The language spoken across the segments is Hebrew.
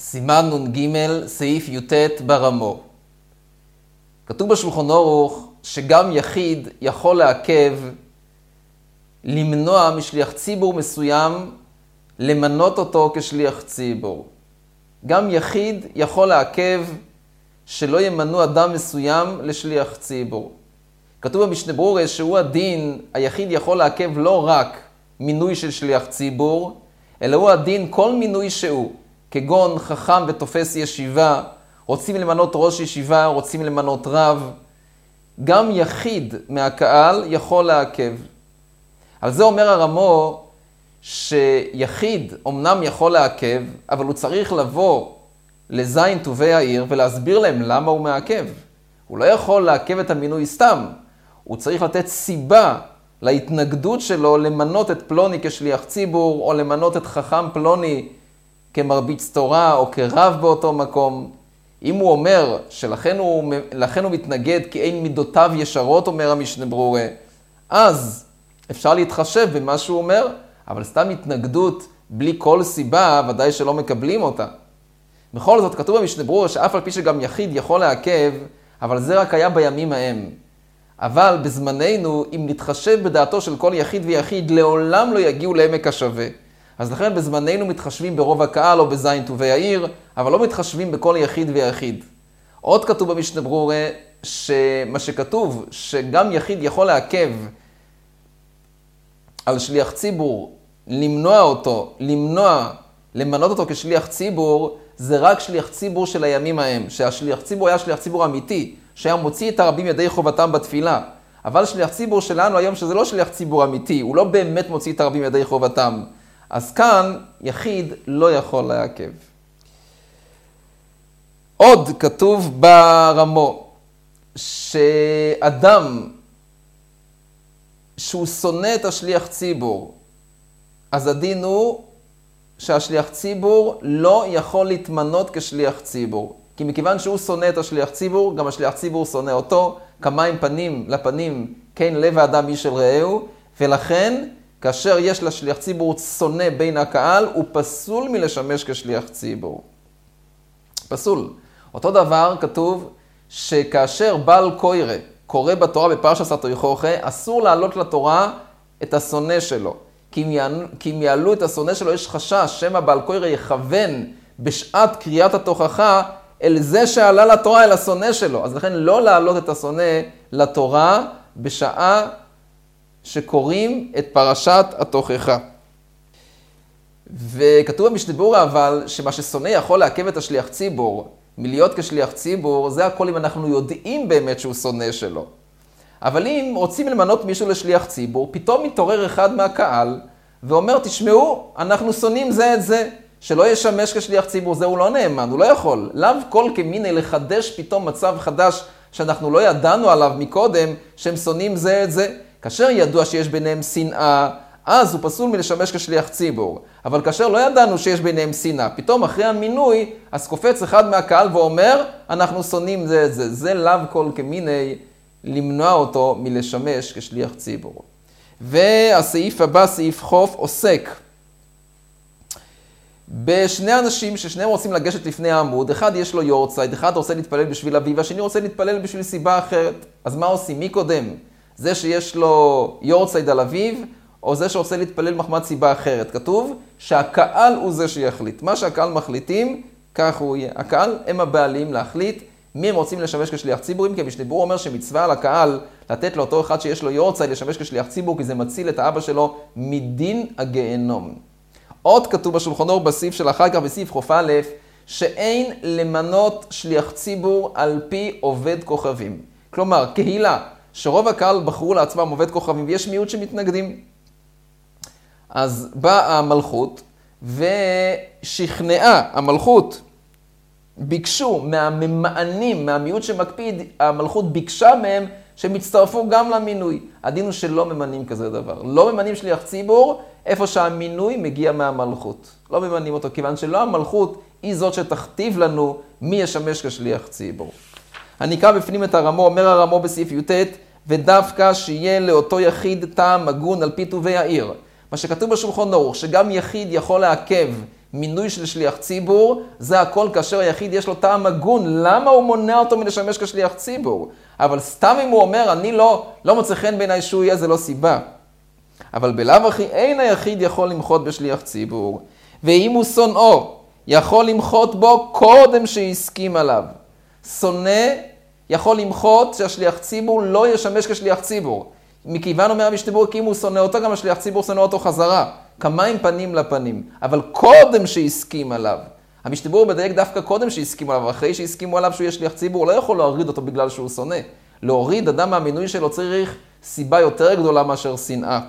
סימן נ"ג, סעיף י"ט ברמו. כתוב בשולחן ערוך שגם יחיד יכול לעכב, למנוע משליח ציבור מסוים, למנות אותו כשליח ציבור. גם יחיד יכול לעכב שלא ימנו אדם מסוים לשליח ציבור. כתוב במשנה ברורה שהוא הדין, היחיד יכול לעכב לא רק מינוי של שליח ציבור, אלא הוא הדין כל מינוי שהוא, כגון חכם ותופס ישיבה, רוצים למנות ראש ישיבה, רוצים למנות רב. גם יחיד מהקהל יכול לעכב. על זה אומר הרמו שיחיד אומנם יכול לעכב, אבל הוא צריך לבוא לזין טובי העיר ולהסביר להם למה הוא מעכב. הוא לא יכול לעכב את המינוי סתם. הוא צריך לתת סיבה להתנגדות שלו למנות את פלוני כשליח ציבור, או למנות את חכם פלוני כמרביץ תורה או כרב באותו מקום. אם הוא אומר שלכן הוא מתנגד כי אין מידותיו ישרות, אומר המשנה ברורה, אז אפשר להתחשב במה שהוא אומר, אבל סתם התנגדות בלי כל סיבה, ודאי שלא מקבלים אותה. בכל זאת, כתוב במשנה ברורה שאף על פי שגם יחיד יכול לעכב, אבל זה רק היה בימים ההם. אבל בזמננו, אם נתחשב בדעתו של כל יחיד ויחיד, לעולם לא יגיעו לעמק השווה. אז לכן בזמננו מתחשבים ברוב הקהל או בזין טובי העיר, אבל לא מתחשבים בכל יחיד ויחיד. עוד כתוב במשנה ברורה שמה שכתוב, שגם יחיד יכול לעכב על שליח ציבור, למנות אותו כשליח ציבור, זה רק שליח ציבור של הימים ההם, שהשליח ציבור היה שליח ציבור אמיתי, שהיה מוציא את הרבים ידי חובתם בתפילה. אבל שליח ציבור שלנו היום, שזה לא שליח ציבור אמיתי, הוא לא באמת מוציא את הרבים ידי חובתם. אז כאן יחיד לא יכול לעכב. עוד כתוב ברמו, שאדם שהוא שונא את השליח ציבור, אז הדין הוא שהשליח ציבור לא יכול להתמנות כשליח ציבור. כי מכיוון שהוא שונא את השליח ציבור, גם השליח ציבור שונא אותו, כמים פנים לפנים, כן לב האדם איש אל רעהו, ולכן כאשר יש לשליח ציבור שונא בין הקהל, הוא פסול מלשמש כשליח ציבור. פסול. אותו דבר כתוב שכאשר בעל קורא קורא בתורה בפרשת התוכחה, אסור להעלות לתורה את השונא שלו. כי אם יעלו את השונא שלו, יש חשש שמא בעל קורא יכוון בשעת קריאת התוכחה אל זה שעלה לתורה, אל השונא שלו. אז לכן לא להעלות את השונא לתורה בשעה שקוראים את פרשת התוכחה. וכתוב במשנה ברורה אבל שמה ששונא יכול לעכב את השליח ציבור מלהיות כשליח ציבור, זה הכל אם אנחנו יודעים באמת שהוא שונא שלו. אבל אם רוצים למנות מישהו לשליח ציבור, פתאום מתעורר אחד מהקהל ואומר, תשמעו, אנחנו שונאים זה את זה, שלא ישמש כשליח ציבור, זה הוא לא נאמן, הוא לא יכול. לאו כל כמיני לחדש פתאום מצב חדש שאנחנו לא ידענו עליו מקודם, שהם שונאים זה את זה. כאשר ידוע שיש ביניהם שנאה, אז הוא פסול מלשמש כשליח ציבור. אבל כאשר לא ידענו שיש ביניהם שנאה, פתאום אחרי המינוי, אז קופץ אחד מהקהל ואומר, אנחנו שונאים זה את זה. זה לאו כל כמיני למנוע אותו מלשמש כשליח ציבור. והסעיף הבא, סעיף חוף, עוסק בשני אנשים ששניהם רוצים לגשת לפני העמוד. אחד יש לו יורצייט, אחד רוצה להתפלל בשביל אביו, והשני רוצה להתפלל בשביל סיבה אחרת. אז מה עושים? מי קודם? זה שיש לו יורצייט על אביו, או זה שרוצה להתפלל מחמת סיבה אחרת? כתוב שהקהל הוא זה שיחליט. מה שהקהל מחליטים, כך הוא יהיה. הקהל הם הבעלים להחליט מי הם רוצים לשמש כשליח ציבורים, כי המשנה ברורה אומר שמצווה על הקהל לתת לאותו אחד שיש לו יורצייט לשמש כשליח ציבור, כי זה מציל את האבא שלו מדין הגיהנום. עוד כתוב בשולחן ערוך בסעיף של אחר כך, בסעיף חוף א', שאין למנות שליח ציבור על פי עובד כוכבים. כלומר, קהילה שרוב הקהל בחרו לעצמם עובד כוכבים, ויש מיעוט שמתנגדים. אז באה המלכות ושכנעה, המלכות ביקשו מהממענים, מהמיעוט שמקפיד, המלכות ביקשה מהם שהם יצטרפו גם למינוי. הדין הוא שלא ממנים כזה דבר. לא ממנים שליח ציבור איפה שהמינוי מגיע מהמלכות. לא ממנים אותו, כיוון שלא המלכות היא זאת שתכתיב לנו מי ישמש כשליח ציבור. אני אקרא בפנים את הרמו, אומר הרמו בסעיף י"ט, ודווקא שיהיה לאותו יחיד טעם הגון על פי טובי העיר. מה שכתוב בשולחן ערוך, שגם יחיד יכול לעכב מינוי של שליח ציבור, זה הכל כאשר היחיד יש לו טעם הגון. למה הוא מונע אותו מלשמש כשליח ציבור? אבל סתם אם הוא אומר, אני לא מוצא חן בעיניי שהוא יהיה, זה לא סיבה. אבל בלאו הכי אין היחיד יכול למחות בשליח ציבור. ואם הוא שונאו, יכול למחות בו קודם שהסכים עליו. שונא יכול למחות שהשליח ציבור לא ישמש כשליח ציבור. מכיוון אומר המשתברור, כי אם הוא שונא אותו, גם השליח ציבור שונא אותו חזרה. כמיים פנים לפנים. אבל קודם שהסכים עליו. המשתברור מדייק דווקא קודם שהסכימו עליו, אחרי שהסכימו עליו שהוא יהיה שליח ציבור, הוא לא יכול להוריד אותו בגלל שהוא שונא. להוריד אדם מהמינוי שלו צריך סיבה יותר גדולה מאשר שנאה.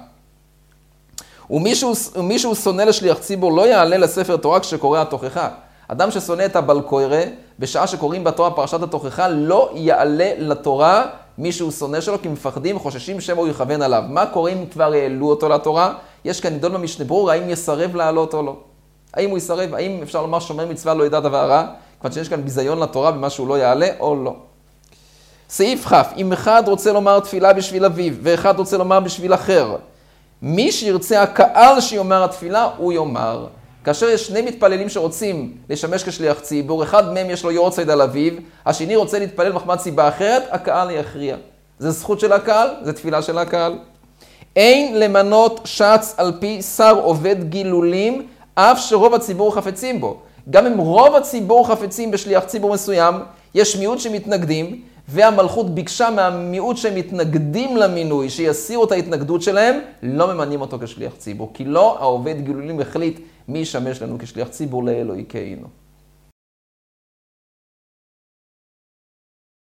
ומישהו שונא לשליח ציבור לא יעלה לספר תורה כשקורא התוכחה. אדם ששונא את הבל קורא, בשעה שקוראים בתורה פרשת התוכחה, לא יעלה לתורה מישהו שונא שלו, כי מפחדים, חוששים שמא הוא יכוון עליו. מה קורה אם כבר העלו אותו לתורה? יש כאן נידון במשנה ברורה, האם יסרב לעלות או לא. האם הוא יסרב? האם אפשר לומר שומר מצווה לא ידע דבר רע? כיוון שיש כאן ביזיון לתורה במה שהוא לא יעלה או לא. סעיף כ', אם אחד רוצה לומר תפילה בשביל אביו, ואחד רוצה לומר בשביל אחר, מי שירצה הקהל שיאמר התפילה, הוא יאמר. כאשר יש שני מתפללים שרוצים לשמש כשליח ציבור, אחד מהם יש לו יורצייט על אביו, השני רוצה להתפלל מחמת סיבה אחרת, הקהל יכריע. זה זכות של הקהל, זה תפילה של הקהל. אין למנות שץ על פי שר עובד גילולים, אף שרוב הציבור חפצים בו. גם אם רוב הציבור חפצים בשליח ציבור מסוים, יש מיעוט שמתנגדים, והמלכות ביקשה מהמיעוט שמתנגדים למינוי, שיסירו את ההתנגדות שלהם, לא ממנים אותו כשליח ציבור. כי לא העובד גילולים החליט מי ישמש לנו כשליח ציבור לאלוהיקנו.